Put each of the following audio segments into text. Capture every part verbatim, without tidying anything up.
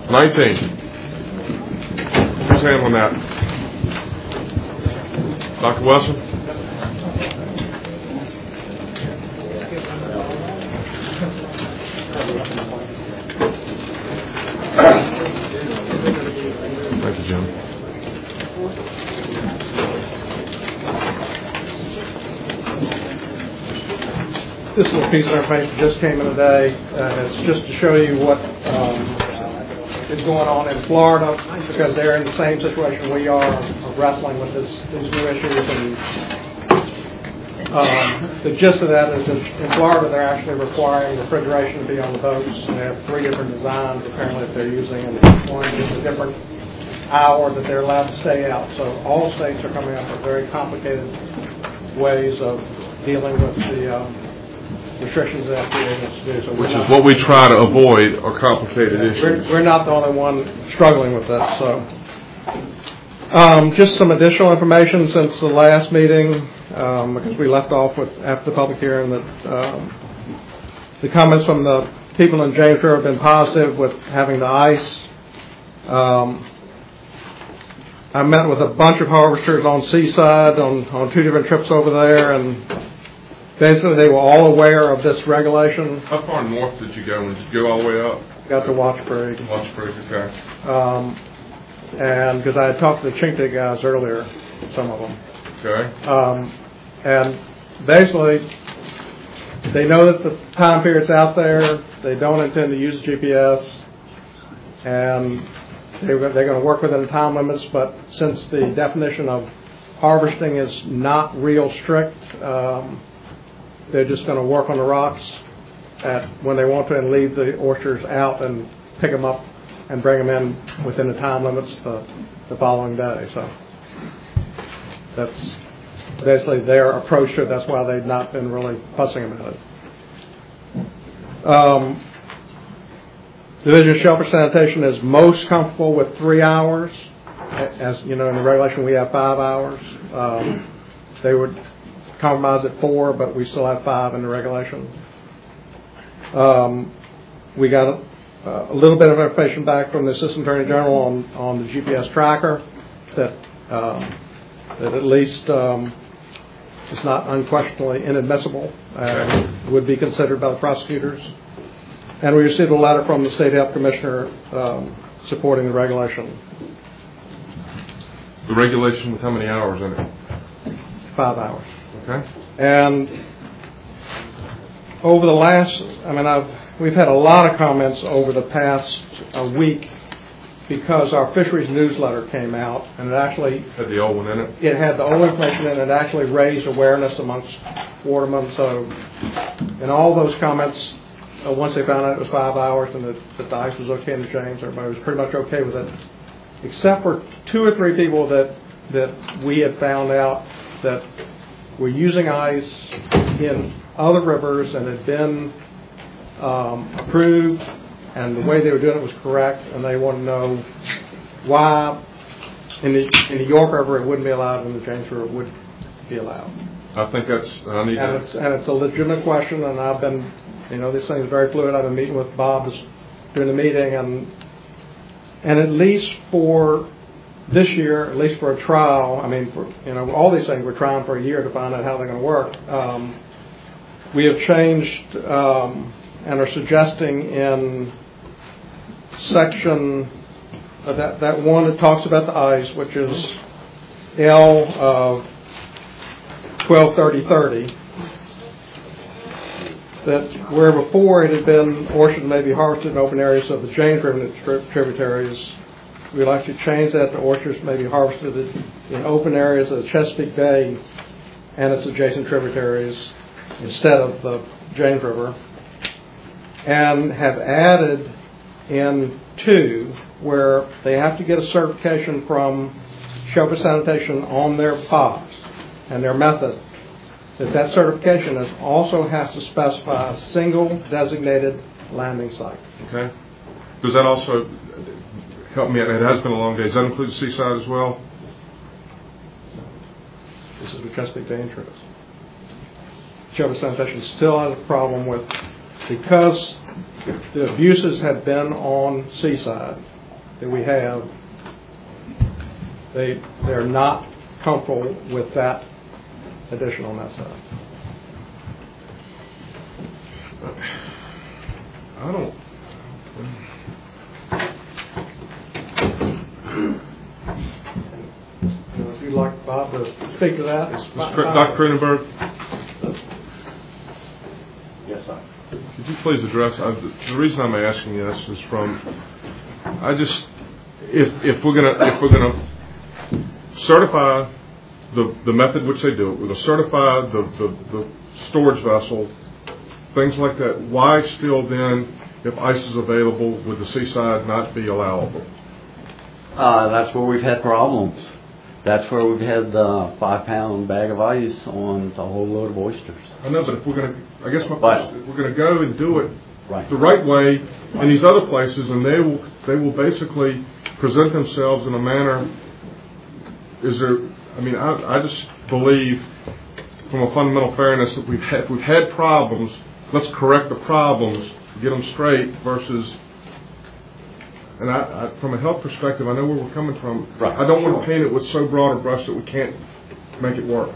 nineteen. Who's handling that? Doctor Wilson? Thank you, Jim. This little piece of information just came in today. Uh, it's just to show you what um, is going on in Florida, because they're in the same situation we are, of wrestling with this, these new issues. And um, the gist of that is that in Florida they're actually requiring refrigeration to be on the boats. And they have three different designs apparently that they're using, and each one gives a different hour that they're allowed to stay out. So all states are coming up with very complicated ways of dealing with the uh, restrictions that F D A has to do. So Which is what we try to avoid, are complicated yeah, issues. We're, we're not the only one struggling with this. So, um, just some additional information since the last meeting, um, because we left off with after the public hearing that um, the comments from the people in James River have been positive with having the ice. Um, I met with a bunch of harvesters on Seaside on, on two different trips over there, and basically they were all aware of this regulation. How far north did you go? Did you go all the way up? Got to Watch Creek. Watch Creek, okay. Um, and because I had talked to the Chincoteague guys earlier, some of them. Okay. Um, and basically, they know that the time period's out there. They don't intend to use G P S, and They're, they're going to work within the time limits, but since the definition of harvesting is not real strict, um, they're just going to work on the rocks at when they want to and leave the oysters out and pick them up and bring them in within the time limits the, the following day. So that's basically their approach to it. That's why they've not been really fussing about it. Um, Division of Shellfish Sanitation is most comfortable with three hours. As you know, in the regulation we have five hours. Um, they would compromise at four, but we still have five in the regulation. Um, we got a, a little bit of information back from the Assistant Attorney General on, on the G P S tracker that um, that at least um, is not unquestionably inadmissible and would be considered by the prosecutors. And we received a letter from the State Health Commissioner um, supporting the regulation. The regulation with how many hours in it? Five hours. Okay. And over the last, I mean, I've, we've had a lot of comments over the past uh, week because our fisheries newsletter came out, and it actually had the old one in it. It had the old information in it. It actually raised awareness amongst watermen. So, in all those comments, Uh, once they found out it was five hours and that, that the ice was okay in the James, everybody was pretty much okay with it, except for two or three people that that we had found out that were using ice in other rivers and had been um, approved, and the way they were doing it was correct, and they wanted to know why in the in the York River it wouldn't be allowed and the James River would be allowed. I think that's I need and to. It's, and it's a legitimate question, and I've been. You know, this thing is very fluid. I've been meeting with Bob this, during the meeting, and and at least for this year, at least for a trial, I mean, for, you know, all these things we're trying for a year to find out how they're going to work. Um, we have changed um, and are suggesting in section uh, that that one that talks about the ice, which is L of twelve thirty thirty. That where before it had been oysters may be harvested in open areas of the James River and its tributaries, we'd like to change that to oysters may be harvested in open areas of the Chesapeake Bay and its adjacent tributaries instead of the James River, and have added in two where they have to get a certification from Shellfish Sanitation on their pods and their method. That that certification is also has to specify a single designated landing site. Okay. Does that also help me out? It has been a long day. Does that include the Seaside as well? This is the Chesapeake Bay entrance. Shellfish Sanitation still has a problem with, because the abuses had been on Seaside, that we have, they, they're not comfortable with that additional mess up. I don't. If you'd like Bob to speak to that. Doctor Kroonenberg? Yes, sir. Could you please address, uh, the reason I'm asking this is from, I just, if if we're gonna if we're gonna certify the the method which they do it, we're gonna certify the, the, the storage vessel, things like that, why still then, if ice is available, would the seaside not be allowable? Uh, that's where we've had problems. That's where we've had the five-pound bag of ice on the whole load of oysters. I know, but if we're going to, I guess my But, question, if we're going to go and do it right. the right way in these other places, and they will they will basically present themselves in a manner. Is there? I mean, I, I just believe, from a fundamental fairness, that we've had we've had problems. Let's correct the problems, get them straight. Versus, and I, I from a health perspective, I know where we're coming from. Right. I don't want to paint it with so broad a brush that we can't make it work.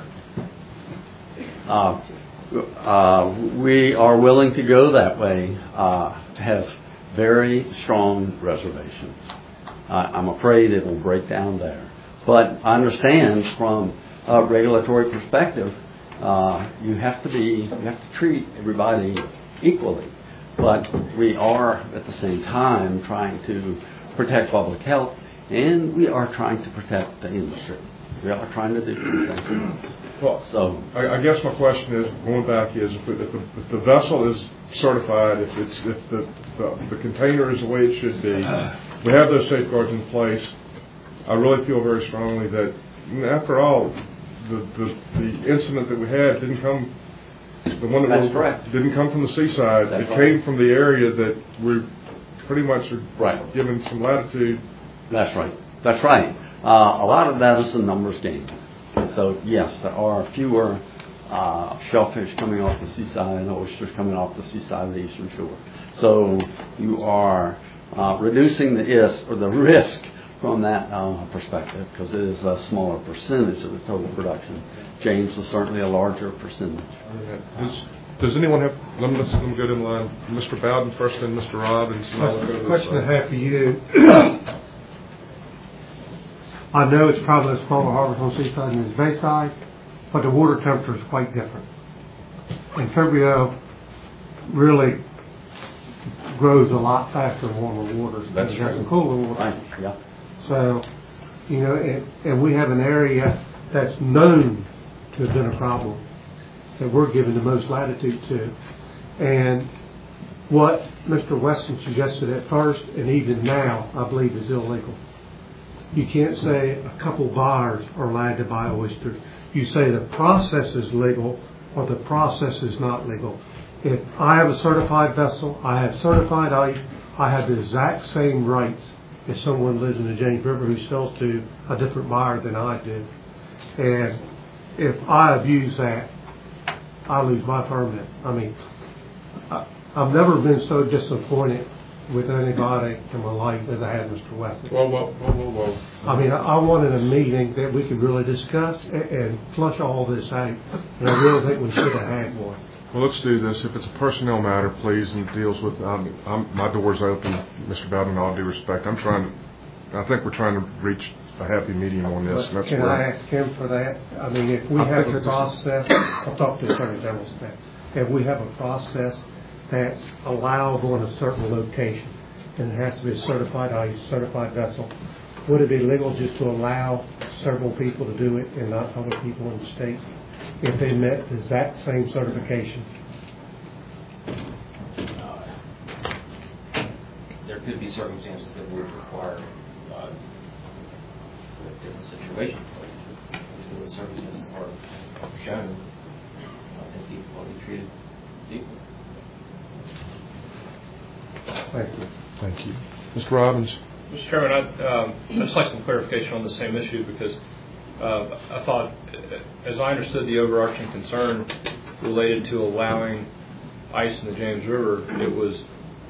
Uh, uh, we are willing to go that way, uh, have very strong reservations. Uh, I'm afraid it will break down there. But I understand from a regulatory perspective, uh, you have to be, you have to treat everybody equally. But we are at the same time trying to protect public health, and we are trying to protect the industry. We are trying to do two things. Well, so I, I guess my question is, going back, is if, if, the, if the vessel is certified, if it's if the, the the container is the way it should be, we have those safeguards in place. I really feel very strongly that, after all, the the, the incident that we had didn't come, the one that That's we, correct. didn't come from the seaside. That's it right. came from the area that we're pretty much are right. given some latitude. That's right. That's right. Uh, a lot of that is a numbers game. So, yes, there are fewer uh, shellfish coming off the seaside and oysters coming off the seaside of the eastern shore. So you are uh, reducing the is or the risk from that uh, perspective, because it is a smaller percentage of the total production. James is certainly a larger percentage. Does, does anyone have? Let me, let's, let me go down the line. Mister Bowden first, then Mister Robbins. And I'll go to Question this I have for you. I know it's probably a smaller harvest on the seaside than the bayside, but the water temperature is quite different. And February really grows a lot faster in warmer waters than it does in cooler waters. Right. Yeah. So, you know, and, and we have an area that's known to have been a problem that we're given the most latitude to. And what Mister Weston suggested at first, and even now, I believe is illegal. You can't say a couple buyers are allowed to buy oysters. You say the process is legal or the process is not legal. If I have a certified vessel, I have certified ice, I have the exact same rights as someone lives in the James River who sells to a different buyer than I do. And if I abuse that, I lose my permit. I mean, I, I've never been so disappointed with anybody in my life as I had Mister Weston. Whoa, whoa, whoa, whoa, whoa. I mean, I, I wanted a meeting that we could really discuss and, and flush all this out, and I really think we should have had one. Well, let's do this. If it's a personnel matter, please, and deals with, um, I'm, my door's open, Mister Bowden, in all due respect. I'm trying to, I think we're trying to reach a happy medium on this. And that's Can where I ask him for that? I mean, if we I have think a it's- process, I'll talk to the Attorney General's staff. If we have a process that's allowable in a certain location, and it has to be a certified ice, certified vessel, would it be legal just to allow several people to do it and not other people in the state if they met the exact same certification? Uh, there could be circumstances that would require uh, different situations. But until the circumstances are shown, I think people will be treated equally. Thank you. Thank you. Mister Robbins. Mister Chairman, I'd, um, I'd just like some clarification on the same issue, because uh, I thought, as I understood the overarching concern related to allowing ice in the James River, it was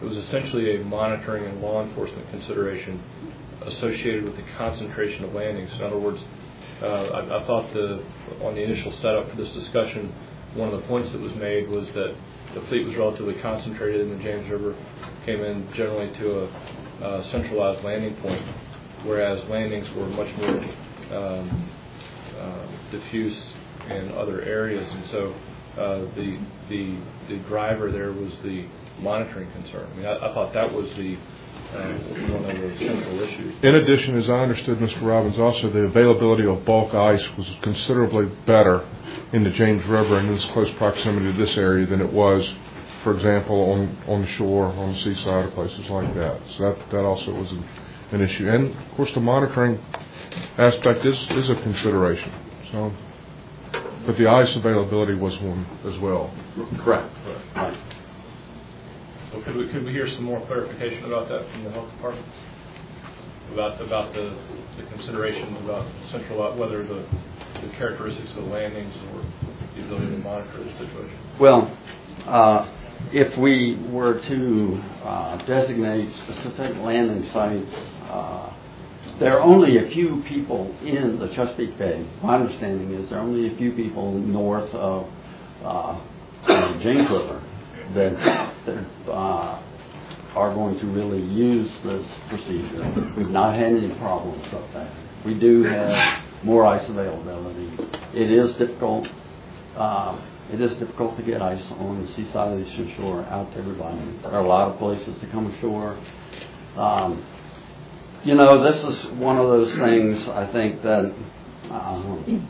it was essentially a monitoring and law enforcement consideration associated with the concentration of landings. In other words, uh, I, I thought the on the initial setup for this discussion, one of the points that was made was that the fleet was relatively concentrated in the James River, came in generally to a uh, centralized landing point, whereas landings were much more um, uh, diffuse in other areas, and so uh, the the the driver there was the monitoring concern. I mean, I, I thought that was the uh, one of the central issues. In addition, as I understood, Mister Robbins, also the availability of bulk ice was considerably better in the James River and in this close proximity to this area than it was, for example, on on the shore, on the seaside, or places like that. So that that also was an, an issue. And of course, the monitoring aspect is is a consideration. So, but the ice availability was one as well. Correct. Right. So could we, could we hear some more clarification about that from the health department? About about the, the considerations about central, whether the, the characteristics of the landings or the ability to monitor the situation? Well, uh, if we were to uh, designate specific landing sites, uh, there are only a few people in the Chesapeake Bay. My understanding is there are only a few people north of uh, the James River that, that uh, are going to really use this procedure. We've not had any problems up there. We do have more ice availability. It is difficult. Uh, it is difficult to get ice on the seaside of the Eastern Shore out to everybody. There are a lot of places to come ashore. Um, you know, this is one of those things I think that um,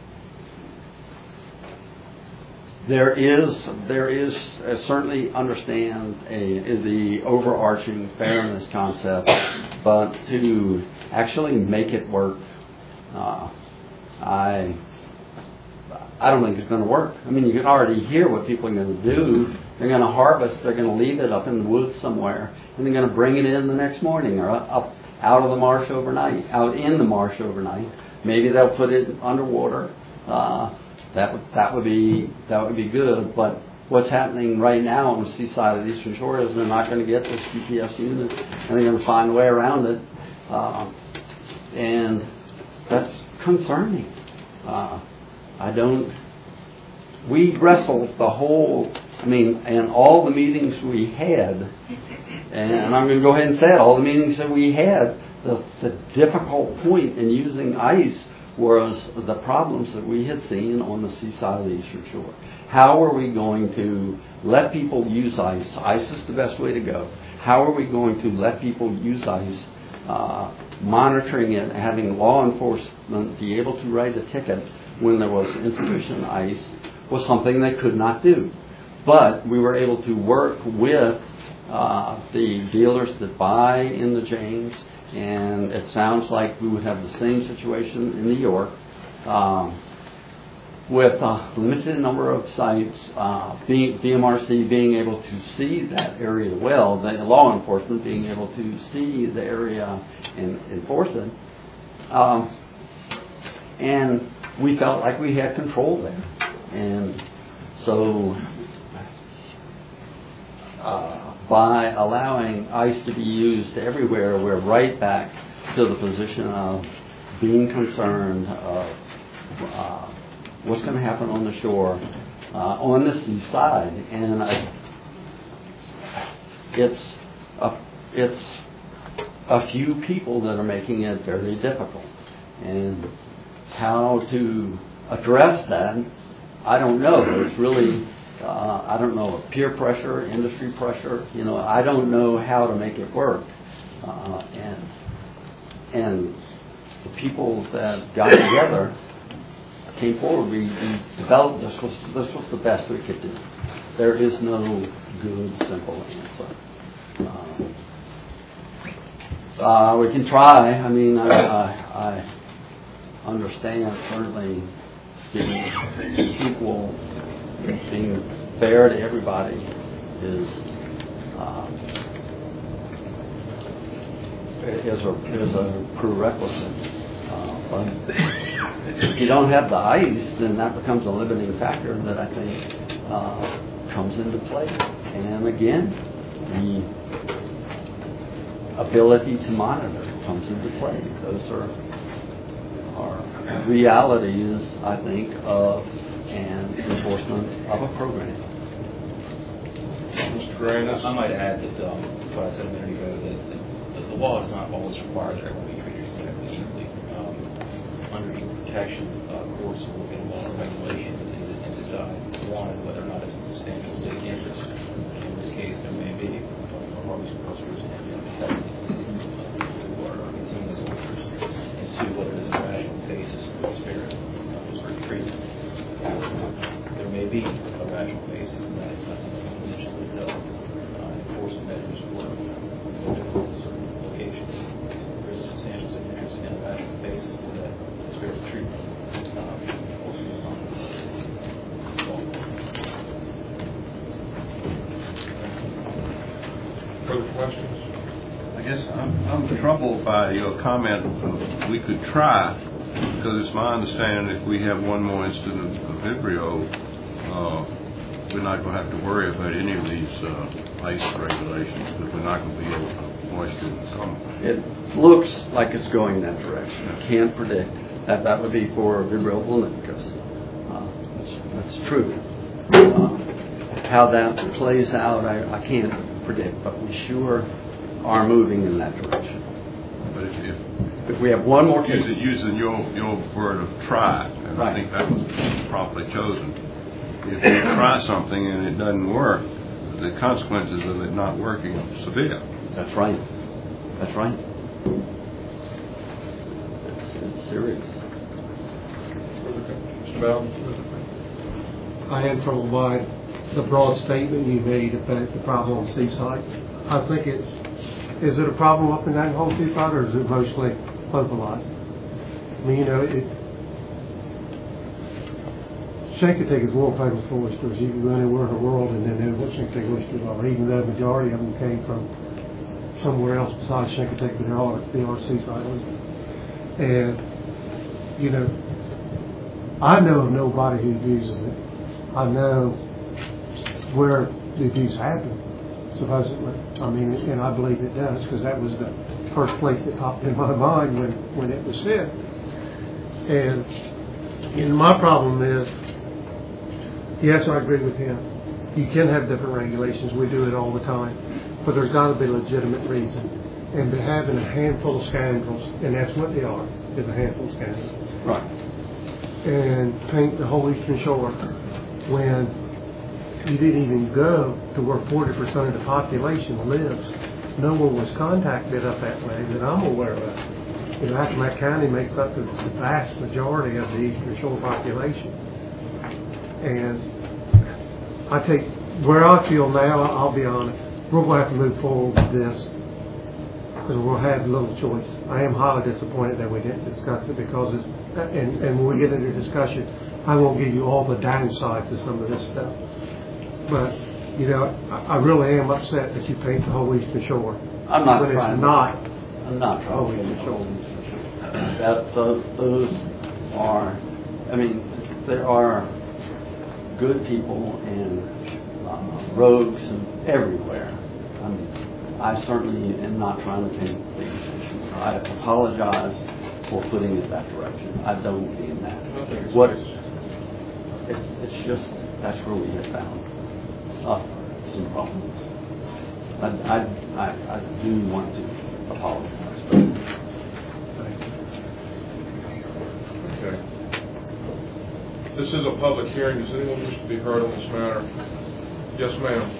There is, there is uh, certainly understand a, the overarching fairness concept, but to actually make it work, uh, I, I don't think it's going to work. I mean, you can already hear what people are going to do. They're going to harvest. They're going to leave it up in the woods somewhere, and they're going to bring it in the next morning or up out of the marsh overnight, out in the marsh overnight. Maybe they'll put it underwater. Uh, That would that would be that would be good, but what's happening right now on the seaside of the Eastern Shore is they're not going to get this G P S unit, and they're going to find a way around it, uh, and that's concerning. Uh, I don't. We wrestled the whole. I mean, and all the meetings we had, and I'm going to go ahead and say it. All the meetings that we had, the the difficult point in using ice was the problems that we had seen on the seaside of the Eastern Shore. How are we going to let people use ice? Ice is the best way to go. How are we going to let people use ice? Uh, monitoring it, having law enforcement be able to write a ticket when there was insufficient ice was something they could not do. But we were able to work with uh, the dealers that buy in the James, and it sounds like we would have the same situation in New York, um, with a limited number of sites, uh, being, B M R C being able to see that area well, the law enforcement being able to see the area and enforce it. Um, and we felt like we had control there. And so uh, by allowing ice to be used everywhere, we're right back to the position of being concerned of uh, what's going to happen on the shore, uh, on the seaside. And I, it's a, it's a few people that are making it very difficult. And how to address that, I don't know. It's really Uh, I don't know, peer pressure, industry pressure. You know, I don't know how to make it work. Uh, and and the people that got together came forward. We, we developed this was this was the best we could do. There is no good, simple answer. Uh, uh, we can try. I mean, I, I, I understand certainly being equal. Being fair to everybody is uh, is a is a prerequisite. Uh, but if you don't have the ice, then that becomes a limiting factor that I think uh, comes into play. And again, the ability to monitor comes into play. Those are, are realities, I think, of an enforcement of a program. Mister Grandis? I might add that um, what I said a minute ago, that the, the law does not always require that everyone be treated exactly equally. Um, under equal protection, uh, courts will look at a law or regulation and, and decide, one, whether or not it's a substantial state interest. In this case, there may be uh, harvest cultures and protected who are consuming those cultures, and two, whether there's a rational basis for the spirit of this treatment. There may be a rational basis in that. That's something that should lead to uh, enforcement measures for certain locations. There's a substantial state interest and a rational basis for that spirit of treatment. It's not ultimately on the law. Further questions? I guess I'm, I'm troubled by your comment of we could try, because it's my understanding if we have one more incident of Vibrio, uh, we're not going to have to worry about any of these uh, ice regulations, because we're not going to be able to moisture in the summer. It looks like it's going that direction. I can't predict that. That would be for Vibrio vulnicus. Uh, that's, that's true. Uh, how that plays out, I, I can't predict, but we sure are moving in that direction. But if, if, if we have one more case, using, using your your word of try, and right. I think that was properly chosen. If you try something and it doesn't work, the consequences of it not working are severe. That's right. That's right. It's, it's serious. Mister Bowden? I am troubled by the broad statement you made about the problem on Seaside. I think it's, is it a problem up and down the whole Seaside, or is it mostly localized? I mean, you know, it, Chincoteague is world famous for oysters. You can go anywhere in the world and then know what Chincoteague oysters are, even though the majority of them came from somewhere else besides Chincoteague, but they are, they are Seaside oysters. And, you know, I know of nobody who abuses it. I know where the abuse happens, supposedly. I mean, and I believe it does, because that was the first place that popped in my mind when, when it was said. And, and my problem is, yes, I agree with him. You can have different regulations. We do it all the time. But there's got to be a legitimate reason. And to having a handful of scoundrels, and that's what they are, is a handful of scoundrels. Right. And paint the whole Eastern Shore when you didn't even go to where forty percent of the population lives. No one was contacted up that way that I'm aware of. You know, Accomack County makes up the vast majority of the Eastern Shore population. And I take, where I feel now, I'll be honest, we're going to have to move forward with this because we'll have little choice. I am highly disappointed that we didn't discuss it because it's, and, and when we get into discussion, I won't give you all the downsides of some of this stuff. But, you know, I, I really am upset that you paint the whole Eastern Shore. I'm not But trying it's to, not. I'm not trying to control these. That those, those are, I mean, there are good people and uh, rogues and everywhere. I mean, I certainly am not trying to paint the issue. I apologize for putting it that direction. I don't mean that. What it's, it's just that's where we have found uh, some problems. I, I, I, I do want to apologize. But Okay. This is a public hearing. Does anyone wish to be heard on this matter? Yes, ma'am.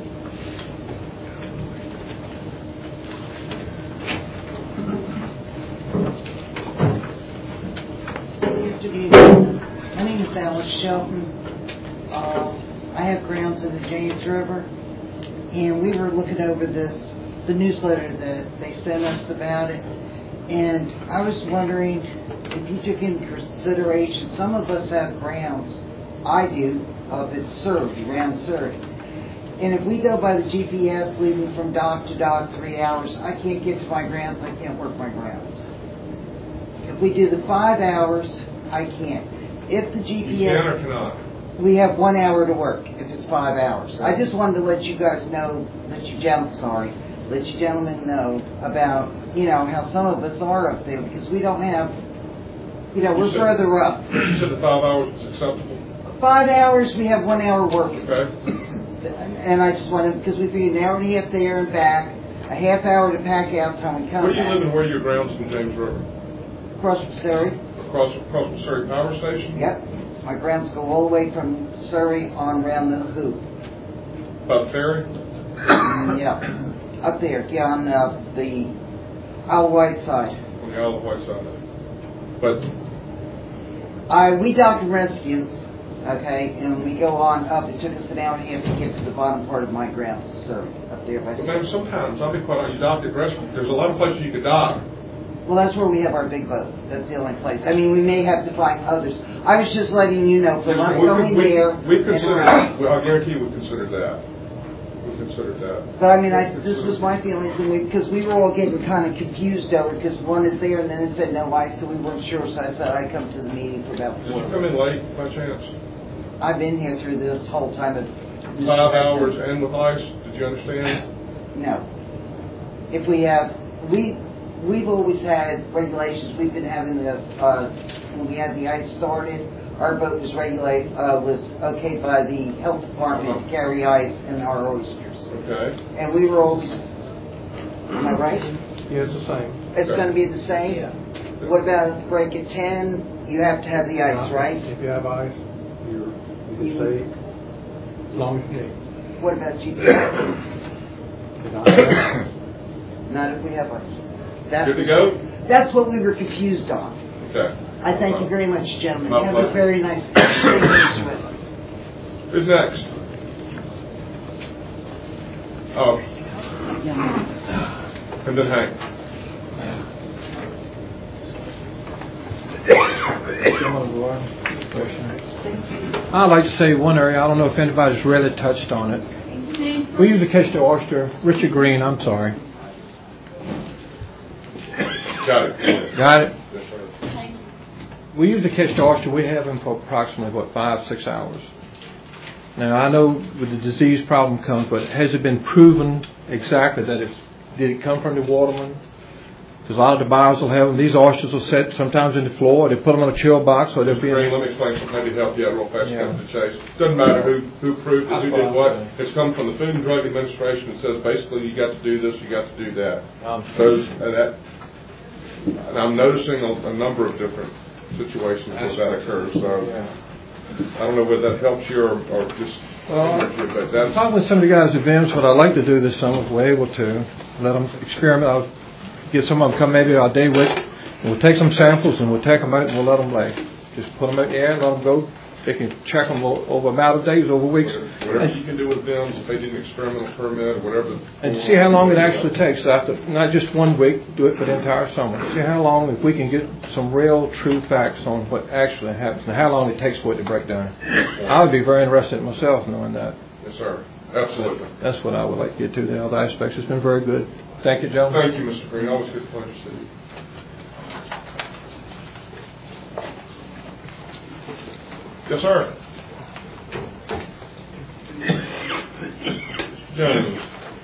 Good evening. My name is Alice Shelton. Uh, I have grounds in the James River, and we were looking over this, the newsletter that they sent us about it, and I was wondering if you took into consideration, some of us have grounds, I do, of it's Surrey, around Surrey. And if we go by the G P S leaving from dock to dock three hours, I can't get to my grounds, I can't work my grounds. If we do the five hours, I can't. If the G P S... You can or cannot? We have one hour to work. If it's five hours. I just wanted to let you guys know, let you gentlemen, sorry, let you gentlemen know about, you know, how some of us are up there because we don't have, you know, we're You said- further up. You said the five hours is acceptable? Five hours, we have one hour working. Okay. And I just wanted, because we figured an hour and a half there and back, a half hour to pack out time and come Where do you back. live and where are your grounds in James River? Across from Surrey. Across, across from Surrey Power Station? Yep. My grounds go all the way from Surrey on around the hoop. By the ferry? Yeah. Up there, yeah, on uh, the Isle of Wight side. On the Isle of Wight side. But, I, we dock and rescue, okay, and we go on up. It took us an hour and a half to get to the bottom part of my grounds, so up there by but ma'am, sometimes, I'll be quite honest, you dock at rescue. There's a lot of places you could dock. Well, that's where we have our big boat. That's the only place. I mean, we may have to find others. I was just letting you know from us We could- going we- there We and consider, around. well, I guarantee you we consider that. We consider that. But I mean, I, this was my feelings, and we, because we were all getting kind of confused over it, because one is there and then it said no ice, so we weren't sure. So I thought I'd come to the meeting for about Did four. you come in late by chance? I've been here through this whole time of Five hours and with ice, did you understand? No. If we have, we we've always had regulations. We've been having the uh, when we had the ice started, our boat was regulate uh, was okayed by the health department to carry ice in our oysters. Okay. And we were always, am I right? Yeah, it's the same. It's going to be the same? Yeah. What about break at ten? You have to have the ice, right? If you have ice, you're, you You- can stay as long as you need. What about G P S? You don't have- Not if we have ice. That's Good to go? That's what we were confused on. Okay. I thank you very much, gentlemen. My Have a pleasure. very nice day. Who's next? Oh, and then Hank. I'd like to say one area, I don't know if anybody's really touched on it. We usually catch the oyster, Richard Green, I'm sorry. Got it. Got it? Yes, sir. We usually catch the oyster, we have them for approximately, what, five, six hours. Now, I know with the disease problem comes, but has it been proven exactly that it's, did it come from the waterman? Because a lot of the buyers will have them. These oysters will sit sometimes in the floor. They put them in a chill box, or they'll Mister be Green, in. let me explain something maybe to help you out real fast. Yeah. Cut to the chase. Doesn't matter who who proved it, who That's did what what. I'm saying. It's come from the Food and Drug Administration. It says basically you got to do this, you got to do that. Um, Those and that. And I'm noticing a, a number of different situations where that occurs. So Yeah. I don't know whether that helps you or, or just Well, hinders you, but that's Talking with some of the guys at V I M S, what I'd like to do this summer, if we're able to, let them experiment. I'll get some of them come maybe our day week, and we'll take some samples and we'll take them out and we'll let them lay. Just put them out in the air and let them go. They can check them o- over a matter of days, over weeks, whatever you can do with them, if they need an experimental permit or whatever. and see how long it actually takes. After not just one week, do it for the entire summer. See how long, if we can get some real, true facts on what actually happens and how long it takes for it to break down. I would be very interested myself knowing that. Yes, sir. Absolutely. That's what I would like to get to, the other aspects. It's been very good. Thank you, gentlemen. Thank you, Mister Green. Always good pleasure to see you. Yes, sir. Jones.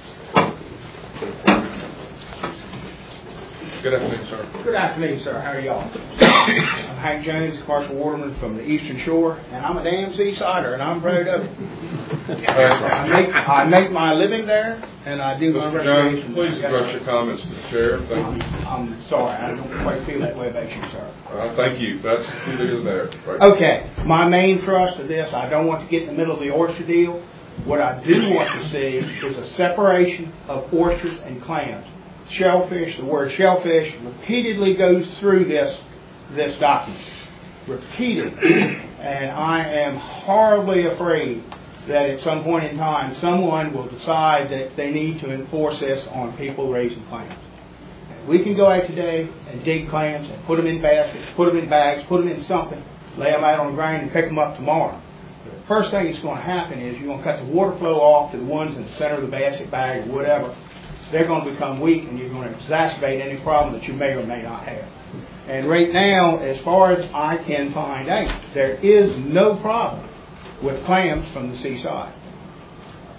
Good afternoon, sir. Good afternoon, sir. How are y'all? I'm Hank Jones, commercial waterman from the Eastern Shore, and I'm a damn seasider, and I'm proud of it. I make I make my living there, and I do my Mister Jones, recreation. please address your comments to the chair. Thank you. I'm sorry, I don't quite feel that way about you, sir. Uh, thank you. That's neither is there. Right. Okay, my main thrust of this, I don't want to get in the middle of the oyster deal. What I do want to see is a separation of oysters and clams. Shellfish, the word shellfish repeatedly goes through this this document. Repeatedly. And I am horribly afraid that at some point in time someone will decide that they need to enforce this on people raising clams. We can go out today and dig clams and put them in baskets, put them in bags, put them in something, lay them out on the ground and pick them up tomorrow. The first thing that's going to happen is you're going to cut the water flow off to the ones in the center of the basket bag or whatever. They're going to become weak and you're going to exacerbate any problem that you may or may not have. And right now, as far as I can find out, there is no problem with clams from the seaside.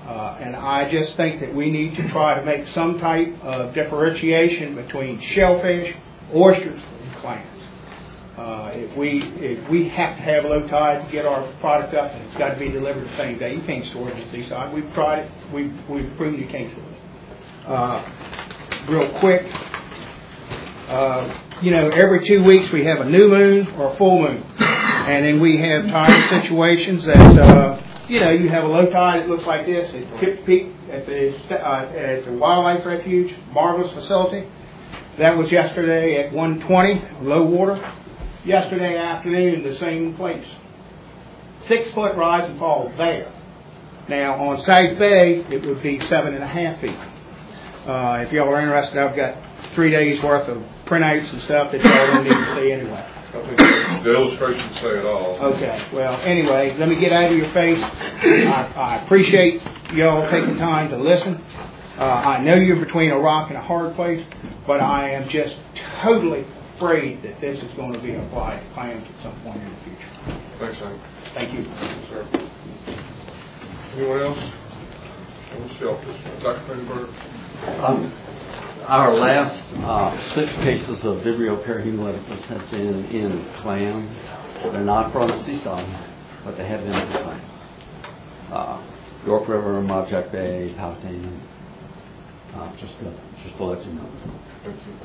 Uh, and I just think that we need to try to make some type of differentiation between shellfish, oysters, and clams. Uh, if we if we have to have low tide to get our product up, and it's got to be delivered the same day, you can't store it at seaside. We've tried it. We've, we've proven you can't store it. Uh, real quick, uh, you know, every two weeks we have a new moon or a full moon. And then we have tide situations that, uh, you know, you have a low tide, it looks like this, at Kip Peak, at the, uh, at the Wildlife Refuge, marvelous facility. That was yesterday at one twenty, low water. Yesterday afternoon, the same place. Six foot rise and fall there. Now, on South Bay, it would be seven and a half feet. Uh, if y'all are interested, I've got three days worth of printouts and stuff that y'all don't need to see anyway. The illustrations say it all. Okay, well, anyway, let me get out of your face. I, I appreciate y'all taking time to listen. Uh, I know you're between a rock and a hard place, but I am just totally afraid that this is going to be applied to clams at some point in the future. Thanks, Hank. Thank you. Yes, sir. Anyone else? On the shellfish. Doctor Greenberg. Um, our last uh, six cases of Vibrio parahemolyticus have been in clams. They're not from Seaside, but they have been in clams. Uh, York River, Maujack Bay, Powhatan. Uh, just to just to let you know. Thank you.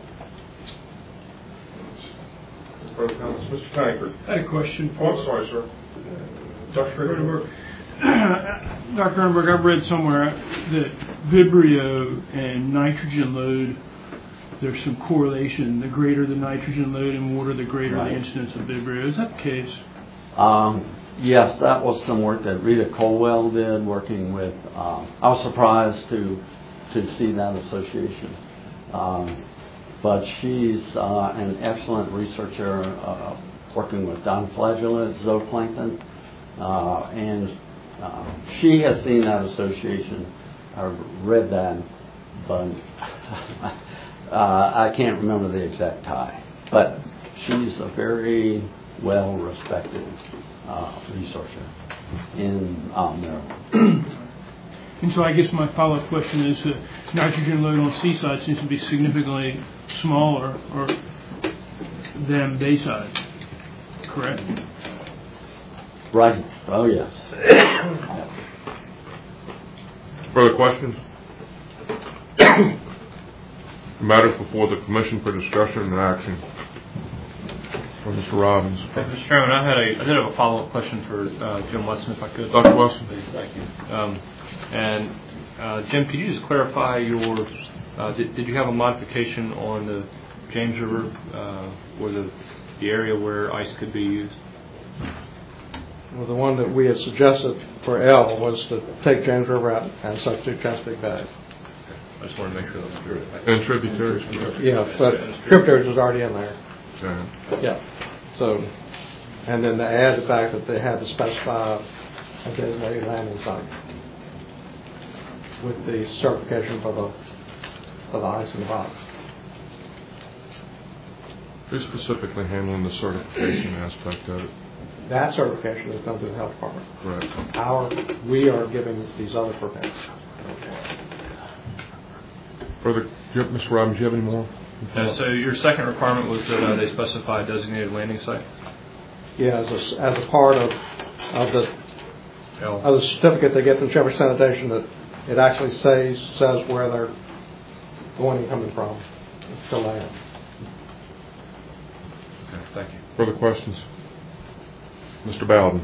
Further comments? Mister Tankard. I had a question Oh, for I'm sorry, sir. Doctor Greenberg. Doctor Greenberg, I've read somewhere that Vibrio and nitrogen load, there's some correlation. The greater the nitrogen load in water, the greater right. the incidence of Vibrio. Is that the case? Um, yes, that was some work that Rita Colwell did, working with. Um, I was surprised to to see that association. Um, but she's uh, an excellent researcher uh, working with dinoflagellate zooplankton, uh, and uh, she has seen that association. I read that, but uh, I can't remember the exact tie. But she's a very well-respected uh, researcher in uh, Maryland. And so I guess my follow-up question is uh, nitrogen load on Seaside seems to be significantly smaller or than Bayside, correct? Right. Oh, yes. Further questions? The matter before the Commission for discussion and action. Or Mister Robbins. Mister Chairman, I had a I did have a follow-up question for uh, Jim Wesson, if I could. Doctor Wesson. Please, thank you. Um, and uh, Jim, could you just clarify your? Uh, did, did you have a modification on the James River uh, or the the area where ice could be used? Well, the one that we had suggested for L was to take James River out and substitute Chesapeake Bay. I just wanted to make sure that was true. And tributaries. Yeah, but tributaries was already in there. Yeah. Yeah. So, and then to add the fact that they had to specify a designated landing site with the certification for the for the ice in the box. Who's specifically handling the certification aspect of it? That certification is done through the health department. Right. Our we are giving these other permits. Further, do you, Mister Robbins, do you have any more? Uh, so your second requirement was that uh, they specify a designated landing site? Yeah, as a, as a part of of the L. of the certificate they get from Cheverly Sanitation, that it actually says says where they're going and coming from to land. Okay, thank you. Further questions? Mister Bowden.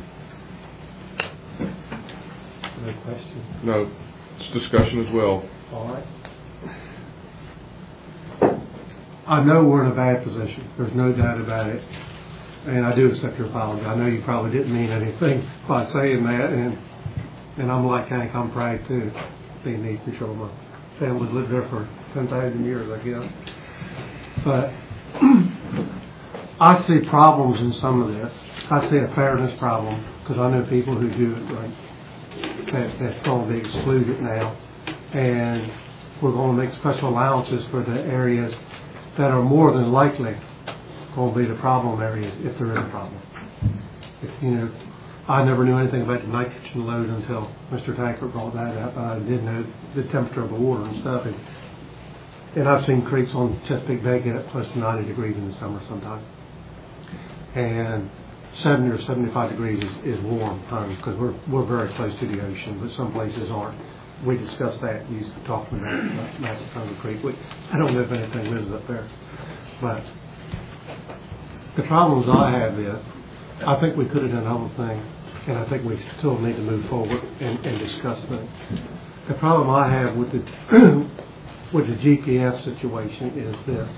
No question. No, it's discussion as well. All right. I know we're in a bad position. There's no doubt about it. And I do accept your apology. I know you probably didn't mean anything by saying that. And and I'm like Hank, I'm proud too. Being neat for sure. My family lived there for ten thousand years, I guess. But I see problems in some of this. I see a fairness problem because I know people who do it right. That, that's going to be excluded now. And we're going to make special allowances for the areas that are more than likely going to be the problem areas if there is a problem. If, you know, I never knew anything about the nitrogen load until Mister Tackert brought that up. I did know the temperature of the water and stuff. And, and I've seen creeks on Chesapeake Bay get up close to ninety degrees in the summer sometimes. And seventy or seventy-five degrees is, is warm time because we're, we're very close to the ocean, but some places aren't. We discussed that. You were talking about Matacona Creek. We, I don't know if anything lives up there. But the problems I have is, I think we could have done other things, and I think we still need to move forward and, and discuss them. The problem I have with the with the G P S situation is this: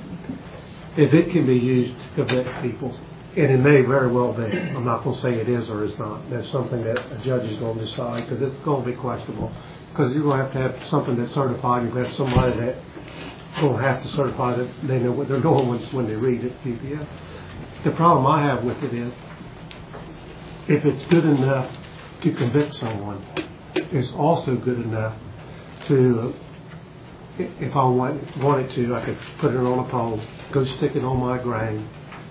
if it can be used to convict people, and it may very well be. I'm not going to say it is or is not. That's something that a judge is going to decide because it's going to be questionable. Because you're going to have to have something that's certified. You're going to have somebody that will have to certify that they know what they're doing when, when they read it, G P S. The problem I have with it is, if it's good enough to convict someone, it's also good enough to, if I want, wanted to, I could put it on a pole, go stick it on my grain,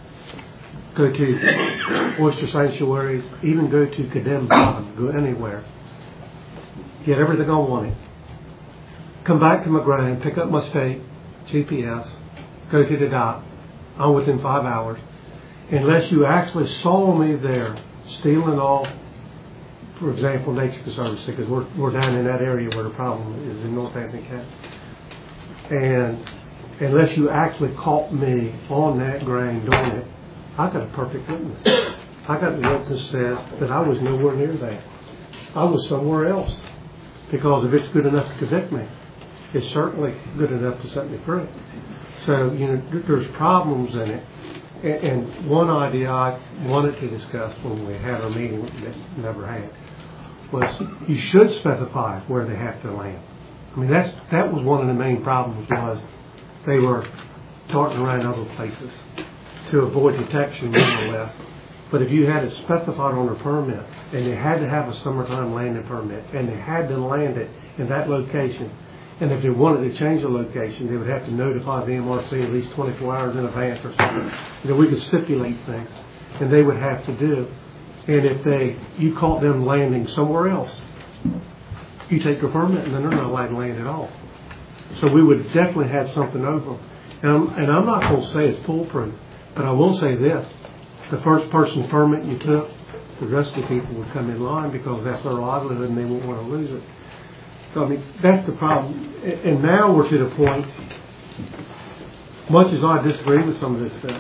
go to oyster sanctuaries, even go to condemned bottom, go anywhere, get everything I wanted, come back to my grain, pick up my stake, G P S, go to the dock, I'm within five hours, unless you actually saw me there stealing off, for example, Nature Conservancy, because we're, we're down in that area where the problem is in Northampton County. And unless you actually caught me on that grain doing it, I got a perfect witness. I got the witness says that I was nowhere near that. I was somewhere else. Because if it's good enough to convict me, it's certainly good enough to set me free. So, you know, there's problems in it. And one idea I wanted to discuss when we had our meeting that never had was you should specify where they have to land. I mean, that's that was one of the main problems was they were darting around other places to avoid detection more or less. But if you had it specified on a permit and they had to have a summertime landing permit and they had to land it in that location, and if they wanted to change the location, they would have to notify the M R C at least twenty-four hours in advance or something. You know, we could stipulate things, and they would have to do. And if they, you caught them landing somewhere else, you take your permit, and then they're not allowed to land at all. So we would definitely have something over them. And I'm, and I'm not going to say it's foolproof, but I will say this: the first person's permit you took, the rest of the people would come in line because that's their livelihood, and they won't want to lose it. So, I mean, that's the problem. And now we're to the point, much as I disagree with some of this stuff,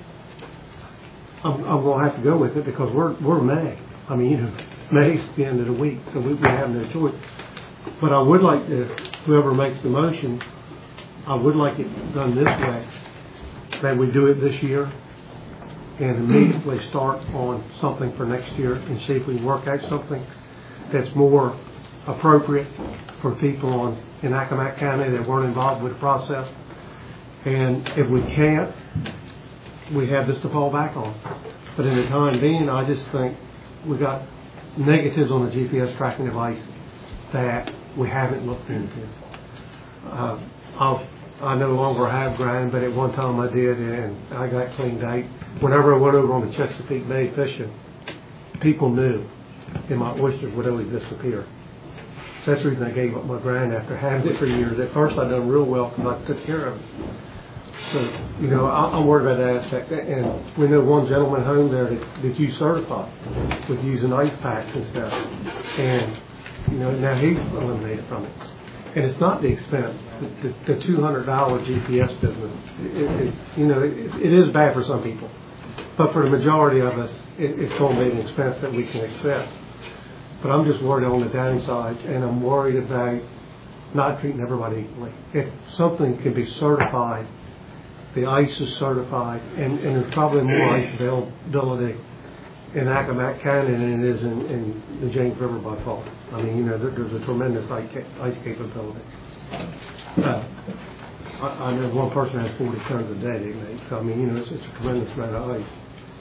I'm, I'm going to have to go with it because we're we're May. I mean, you know, May's the end of the week, so we, we have no choice. But I would like to, whoever makes the motion, I would like it done this way, that we do it this year and immediately start on something for next year and see if we can work out something that's more appropriate for people on, in Accomack County that weren't involved with the process. And if we can't, we have this to fall back on. But in the time being, I just think we got negatives on the G P S tracking device that we haven't looked into. Uh, I'll, I no longer have grind, but at one time I did, and I got cleaned out. Whenever I went over on the Chesapeake Bay fishing, people knew, and my oysters would always disappear. That's the reason I gave up my grind after having it for years. At first I done real well because I took care of it. So, you know, I, I'm worried about that aspect. And we know one gentleman home there that, that you certified with using ice packs and stuff. And, you know, now he's eliminated from it. And it's not the expense. The, the, the two hundred dollars G P S business, it, it, you know, it, it is bad for some people. But for the majority of us, it, it's going to be an expense that we can accept. But I'm just worried on the downside, and I'm worried about not treating everybody equally. If something can be certified, the ice is certified, and, and there's probably more ice availability in Accomack County than it is in, in the James River by far. I mean, you know, there, there's a tremendous ice capability. Uh, I, I know one person has forty tons a day they make, so I mean, you know, it's, it's a tremendous amount of ice.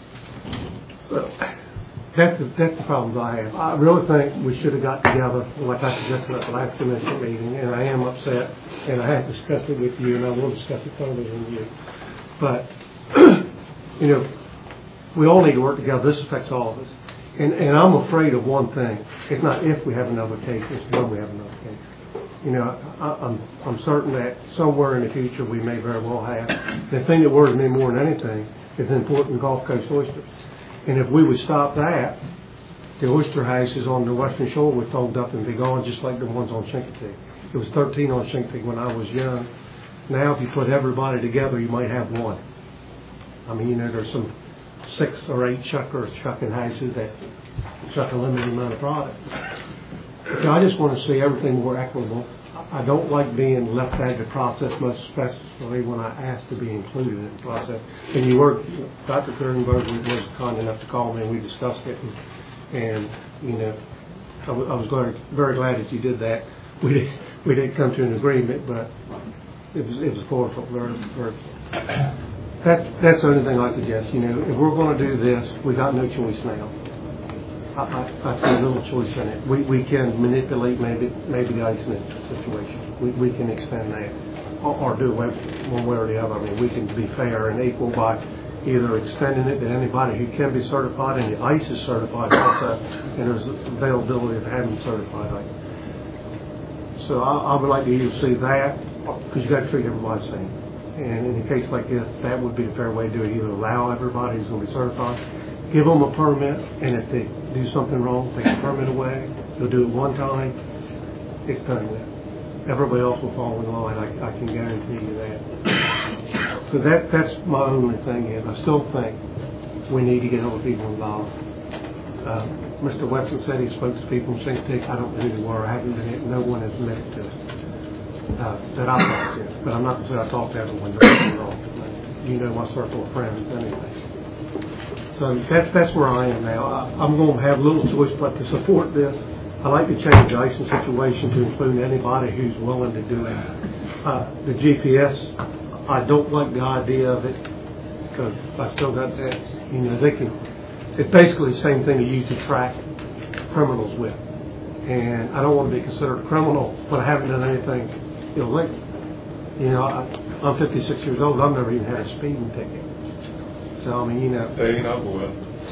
So that's the, that's the problems I have. I really think we should have got together, like I suggested at the last commission meeting, and I am upset, and I have discussed it with you, and I will discuss it further with you. But, you know, we all need to work together. This affects all of us. And, and I'm afraid of one thing. It's not if we have another case, it's when we have another case. You know, I, I'm, I'm certain that somewhere in the future we may very well have. The thing that worries me more than anything is the important Gulf Coast oysters. And if we would stop that, the oyster houses on the western shore would fold up and be gone, just like the ones on Chincoteague. It was thirteen on Chincoteague when I was young. Now, if you put everybody together, you might have one. I mean, you know, there's some six or eight chuckers chucking houses that chuck a limited amount of product. So I just want to see everything more equitable. I don't like being left out of the process, most especially when I asked to be included in the process. And you were, Doctor Kernberg was kind enough to call me, and we discussed it. And, and you know, I, w- I was glad, very glad that you did that. We did, we didn't come to an agreement, but it was it was thoughtful, very, very. That that's the only thing I suggest. You know, if we're going to do this, we got no choice now. I, I, I see little choice in it. We we can manipulate maybe maybe the ice situation. We we can extend that, or, or do it one way or the other. I mean, we can be fair and equal by either extending it to anybody who can be certified, and the ice is certified also, and there's availability of having certified ice. So I, I would like to either see that, because you got to treat everybody the same. And in a case like this, that would be a fair way to do it. Either allow everybody who's going to be certified, give them a permit, and if they do something wrong, take the permit away. They'll do it one time. It's done with. Everybody else will fall in line. I, I can guarantee you that. So that that's my only thing is I still think we need to get other people involved. Uh, Mister Wetson said he spoke to people in Chincoteague. I don't know who they were. I haven't been it. No one has admitted to it uh, that I talked to. But I'm not going to say I talked to everyone. You know my circle of friends anyway. So that's that's where I am now. I, I'm going to have little choice but to support this. I like to change the icing situation to include anybody who's willing to do it. Uh, the G P S, I don't like the idea of it because I still got that. You know, they can. It's basically the same thing you use to track criminals with, and I don't want to be considered a criminal, but I haven't done anything illegal. You know, I, I'm fifty-six years old. I've never even had a speeding ticket. So I mean, you know. Hey, no boy.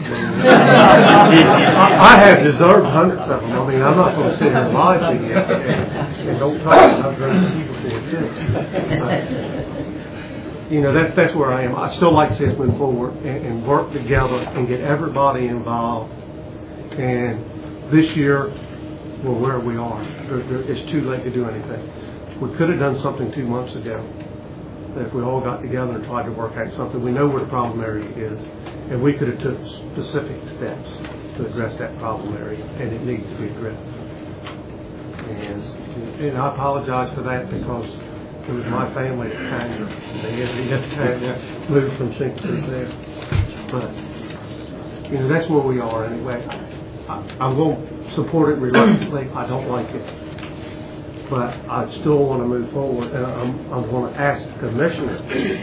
I, I have deserved hundreds of them. I mean, I'm not going to sit here and lie to you and, and don't talk about driving people for too. Uh, you know, that's that's where I am. I still like to see us move forward and, and work together and get everybody involved. And this year, we're where we are. There, there, it's too late to do anything. We could have done something two months ago. If we all got together and tried to work out something, we know where the problem area is, and we could have took specific steps to address that problem area, and it needs to be addressed. And, and I apologize for that because it was my family that kind of they had to kind of move from Chincoteague there. But you know that's where we are anyway. I, I'm going to support it reluctantly. I don't like it. But I still want to move forward, and I'm, I'm going to ask the commissioner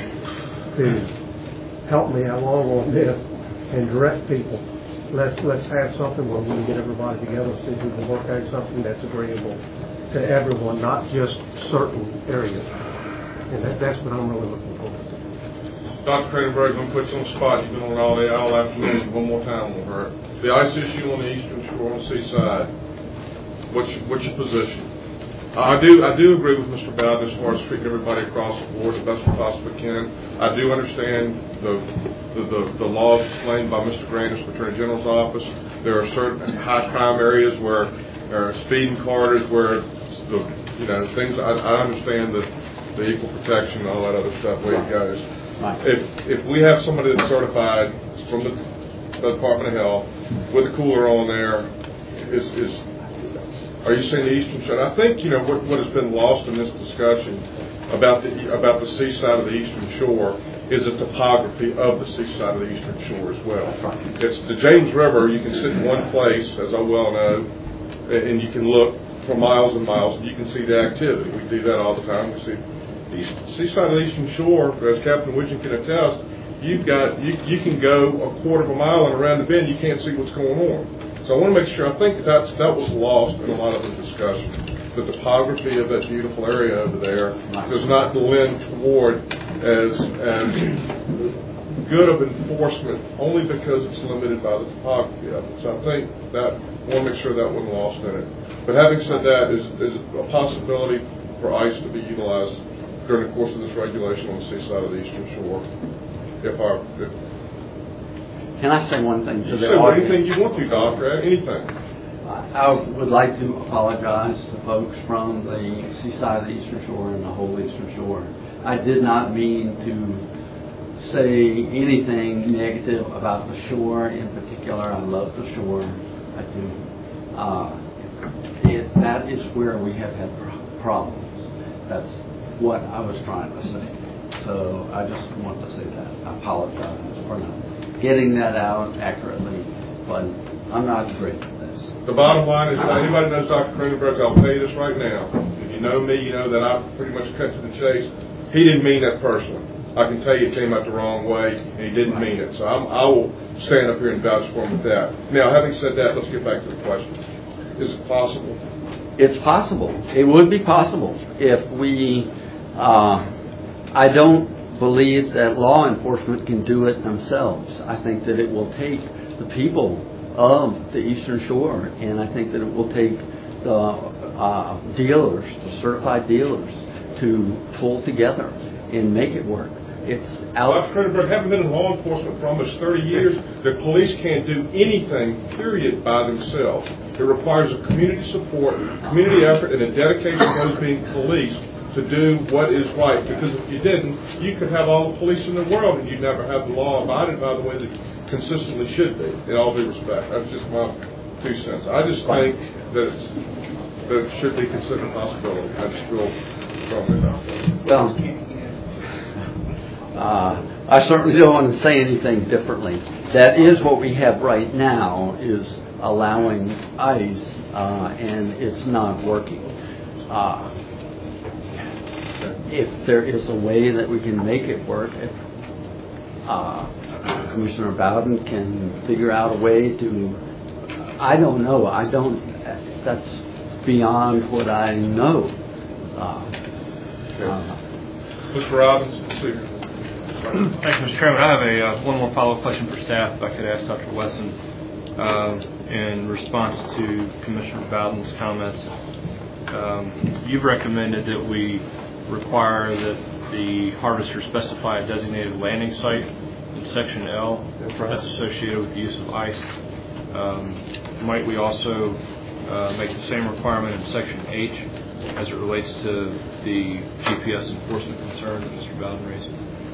to help me along on this and direct people. Let's let's have something where we can get everybody together, see if we can work out something that's agreeable to everyone, not just certain areas. And that, that's what I'm really looking forward to. Doctor Cranenberg, I'm going to put you on the spot. You've been on all day, all afternoon. One more time on her. The ice issue on the eastern shore, on the seaside. What's your, what's your position? I do I do agree with Mister Bowden as far as treating everybody across the board the best we possibly can. I do understand the the, the, the laws explained by Mister Grandis, Attorney General's office. There are certain high crime areas where there are speeding corridors where the you know things. I, I understand the the equal protection and all that other stuff where it goes. If if we have somebody that's certified from the, the Department of Health with a cooler on there, is is Are you saying the eastern shore? I think you know what, what has been lost in this discussion about the about the seaside of the eastern shore is the topography of the seaside of the eastern shore as well. It's the James River. You can sit in one place, as I well know, and you can look for miles and miles, and you can see the activity. We do that all the time. We see the east, seaside of the eastern shore, as Captain Widgeon can attest. You've got you you can go a quarter of a mile and around the bend, you can't see what's going on. So I want to make sure, I think that's, that was lost in a lot of the discussion. The topography of that beautiful area over there does not lend toward as, as good of enforcement only because it's limited by the topography of it. So I think that, I want to make sure that wasn't lost in it. But having said that, is, is a possibility for ICE to be utilized during the course of this regulation on the seaside of the Eastern Shore? If our, if, Can I say one thing to you the say audience? anything you want to, Doctor, anything. I would like to apologize to folks from the seaside of the Eastern Shore and the whole Eastern Shore. I did not mean to say anything negative about the shore in particular. I love the shore. I do. Uh, it, that is where we have had problems. That's what I was trying to say. So I just want to say that. I apologize for not getting that out accurately, but I'm not great at this. The bottom line is, if anybody knows Doctor Kronenberg, I'll tell you this right now. If you know me, you know that I pretty much cut to the chase. He didn't mean that personally. I can tell you it came out the wrong way, and he didn't mean it. So I'm, I will stand up here and vouch for him with that. Now, having said that, let's get back to the question. Is it possible? It's possible. It would be possible if we, uh, I don't believe that law enforcement can do it themselves. I think that it will take the people of the Eastern Shore, and I think that it will take the uh, dealers, the certified dealers, to pull together and make it work. It's out. Doctor Kronenberg, having been in law enforcement for almost thirty years, the police can't do anything, period, by themselves. It requires a community support, community effort, and a dedication of those being police to do what is right. Because if you didn't, you could have all the police in the world, and you'd never have the law abided by the way that consistently should be, in all due respect. That's just my two cents. I just think that, it's, that it should be considered a possibility. I just feel strongly about that. Well, uh, I certainly don't want to say anything differently. That is what we have right now, is allowing ICE, uh, and it's not working. Uh, if there is a way that we can make it work, if uh, Commissioner Bowden can figure out a way to, I don't know, I don't, that's beyond what I know. Uh, okay. uh, Mister Robbins, please. Thank you, Mister Chairman. I have a uh, one more follow-up question for staff. If I could ask Doctor Wesson uh, in response to Commissioner Bowden's comments. Um, you've recommended that we require that the harvester specify a designated landing site in Section L that's, right. that's associated with the use of ICE. Um, might we also uh, make the same requirement in Section H as it relates to the G P S enforcement concern that Mister Bowden raised?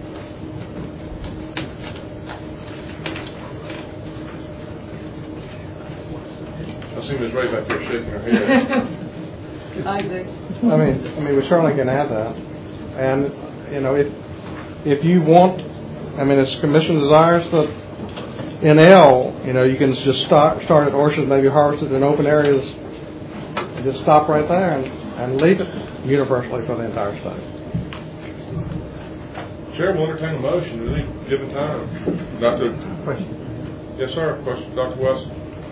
I see Miz Ray back there shaking her head. I agree. I mean, I mean, we certainly can add that. And, you know, if if you want, I mean, it's Commission desires that in L, you know, you can just start, start at orchards, maybe harvested in open areas, and just stop right there and, and leave it universally for the entire state. Chair will entertain a motion at any given time. Doctor Question. Yes, sir. Question, Doctor Wesson.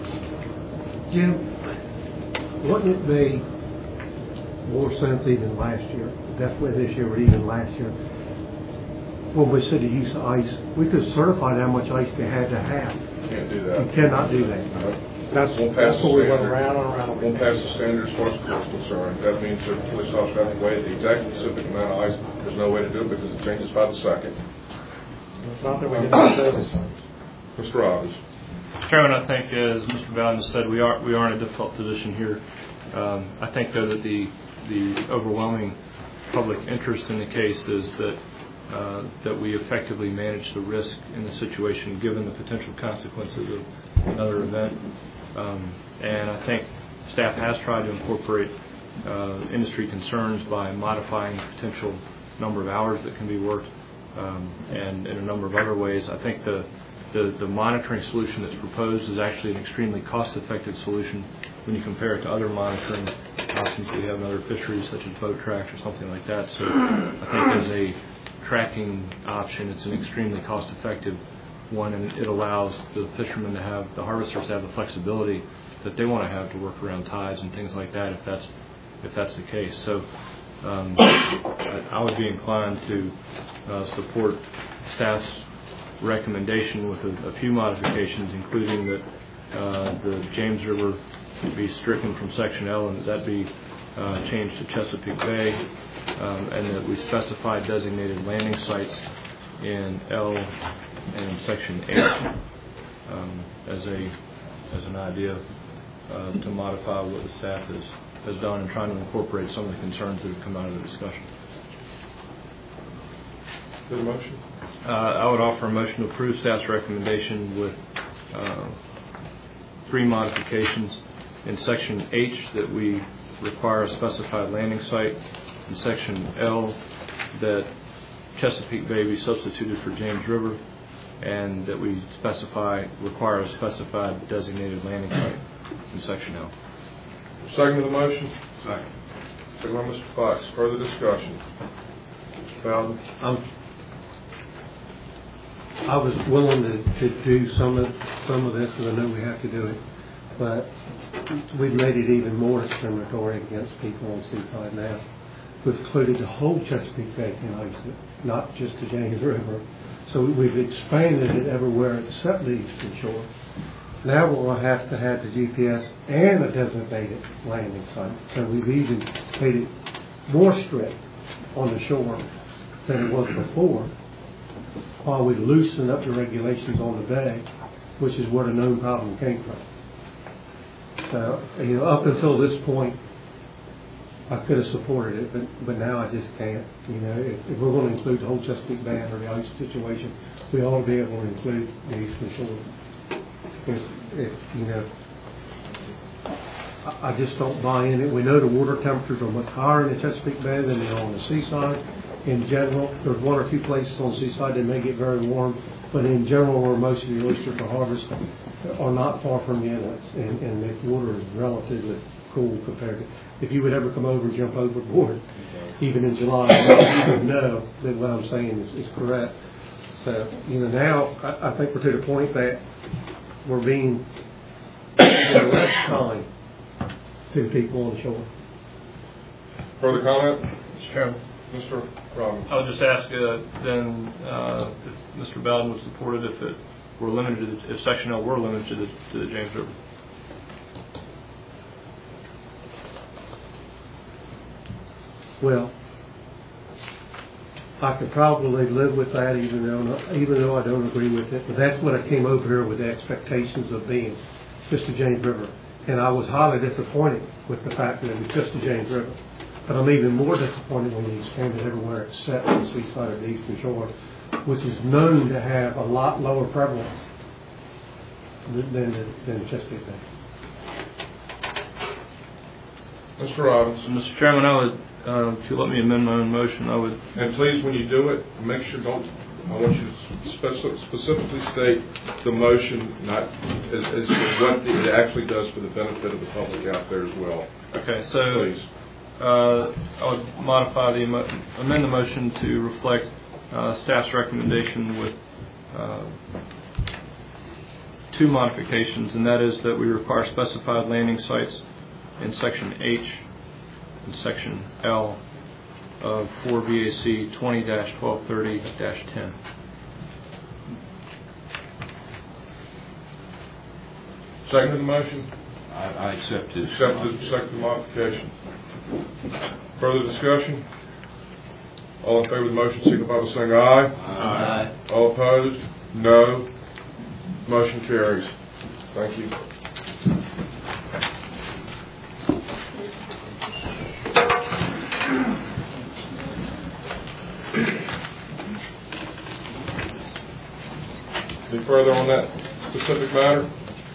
Jim, wouldn't it be more sense even last year, definitely this year, or even last year, when we said the use of ICE, we could certify how much ICE they had to have. Can't do that. You cannot do that. No. That's, that's what we went around and around. Won't pass the standard as far as the court's concerned. That means that the police officer has to weigh the exact specific amount of ICE. There's no way to do it because it changes by the second. It's not that we can do this. Mister Robbins. Chairman, I think, as Mister Bowden said, we are we are in a difficult position here. Um, I think, though, that the the overwhelming public interest in the case is that uh, that we effectively manage the risk in the situation, given the potential consequences of another event. Um, and I think staff has tried to incorporate uh, industry concerns by modifying the potential number of hours that can be worked, um, and in a number of other ways. I think the The, the monitoring solution that's proposed is actually an extremely cost-effective solution when you compare it to other monitoring options we have in other fisheries, such as boat tracks or something like that. So I think as a tracking option, it's an extremely cost-effective one, and it allows the fishermen to have, the harvesters to have the flexibility that they want to have to work around tides and things like that if that's if that's the case. So um, I, I would be inclined to uh, support staff's recommendation with a, a few modifications, including that uh, the James River be stricken from Section L and that be uh, changed to Chesapeake Bay, um, and that we specify designated landing sites in L and Section H um, as a as an idea uh, to modify what the staff has, has done and trying to incorporate some of the concerns that have come out of the discussion. Good motion. Uh, I would offer a motion to approve staff's recommendation with uh, three modifications. In Section H, that we require a specified landing site. In Section L, that Chesapeake Bay be substituted for James River, and that we specify require a specified designated landing site in Section L. Second to the motion? Second. Second by Mister Fox. Further discussion? Bowden? I'm, I was willing to, to do some of some of this because I know we have to do it, but we've made it even more discriminatory against people on Seaside now. We've included the whole Chesapeake Bay Canal, not just the James River. So we've expanded it everywhere except the eastern shore. Now we're going to have to have the G P S and a designated landing site. So we've even made it more strict on the shore than it was before, while we loosen up the regulations on the bay, which is where the known problem came from. So, you know, up until this point, I could have supported it, but but now I just can't. You know, if, if we're going to include the whole Chesapeake Bay or the ice situation, we ought to be able to include the eastern shore. If, if you know, I, I just don't buy in it. We know the water temperatures are much higher in the Chesapeake Bay than they are on the seaside. In general, there's one or two places on the seaside that may get very warm, but in general, where most of the oysters are harvested are not far from the inlets, and, and the water is relatively cool compared to. If you would ever come over and jump overboard, even in July, you would know that what I'm saying is, is correct. So, you know, now I, I think we're to the point that we're being given less time to people on the shore. Further comment? Mister Chairman. Mister Robbins. I would just ask uh, then uh, if Mister Bowden would support it if it were limited, if Section L were limited to the, to the James River. Well, I could probably live with that, even though not, even though I don't agree with it. But that's what I came over here with, the expectations of being just the James River, and I was highly disappointed with the fact that it was just the James River. But I'm even more disappointed when you expand it everywhere except the seaside of the eastern shore, which is known to have a lot lower prevalence than than, than Chesapeake Bay. Mister Robbins. Mister Chairman, I would, uh, if you let me amend my own motion, I would. And please, when you do it, make sure don't. I want you to speci- specifically state the motion, not as, as to what it actually does for the benefit of the public out there as well. Okay, so please. Uh, I would modify the amend the motion to reflect uh, staff's recommendation with uh, two modifications, and that is that we require specified landing sites in Section H and Section L of four B A C twenty dash twelve thirty dash ten. Second to the motion? I, I accept it. Accept the second modification. Further discussion? All in favor of the motion signify by saying aye. Aye. All opposed? No. Motion carries. Thank you. Any further on that specific matter?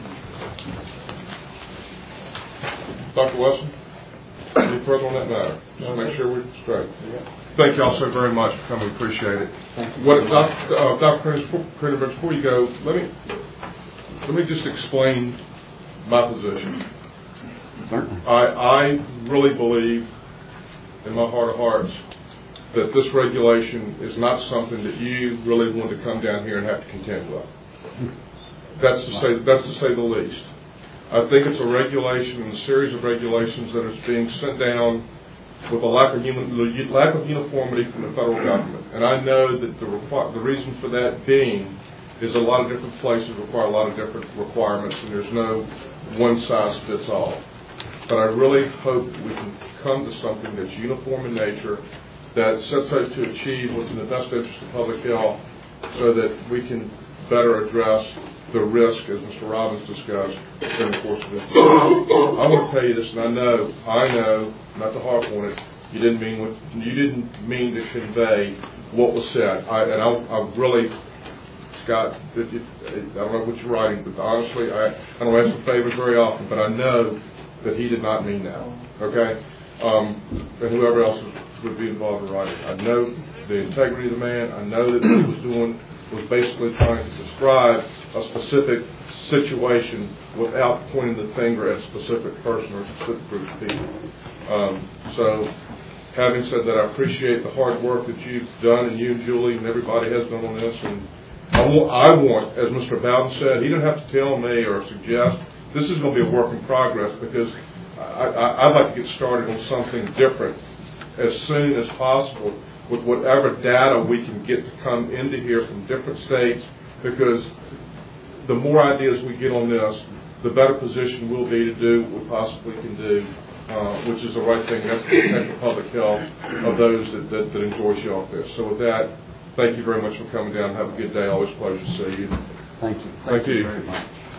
Doctor Wesson? Any further on that matter? Just make sure we're straight. Thank you all so very much for coming. Appreciate it. What, Doctor Uh, Doctor Cronenberg, before you go, let me let me just explain my position. I, I really believe, in my heart of hearts, that this regulation is not something that you really want to come down here and have to contend with. That's to say, that's to say the least. I think it's a regulation and a series of regulations that is being sent down with a lack of human, lack of uniformity from the federal government. And I know that the requ- the reason for that being is a lot of different places require a lot of different requirements, and there's no one size fits all. But I really hope we can come to something that's uniform in nature, that sets out to achieve what's in the best interest of public health, so that we can better address the risk, as Mister Robbins discussed, during the course of this. I want to tell you this, and I know, I know, not to harp on it, you didn't mean what, you didn't mean to convey what was said. I, and I, I really, Scott, it, it, I don't know what you're writing, but honestly, I, I don't ask for favors very often, but I know that he did not mean that. Okay, um, and whoever else would be involved in writing, I know the integrity of the man. I know that what he was doing was basically trying to describe a specific situation without pointing the finger at a specific person or a specific group of people. Um, so, having said that, I appreciate the hard work that you've done, and you and Julie and everybody has done on this. And I want, I want, as Mister Bowden said, he didn't have to tell me or suggest. This is going to be a work in progress, because I, I, I'd like to get started on something different as soon as possible, with whatever data we can get to come into here from different states, because the more ideas we get on this, the better position we'll be to do what we possibly can do, uh, which is the right thing. That's to protect the public health of those that, that, that enjoy shellfish. So with that, thank you very much for coming down. Have a good day. Always a pleasure to see you. Thank you. Thank, thank you. you very much.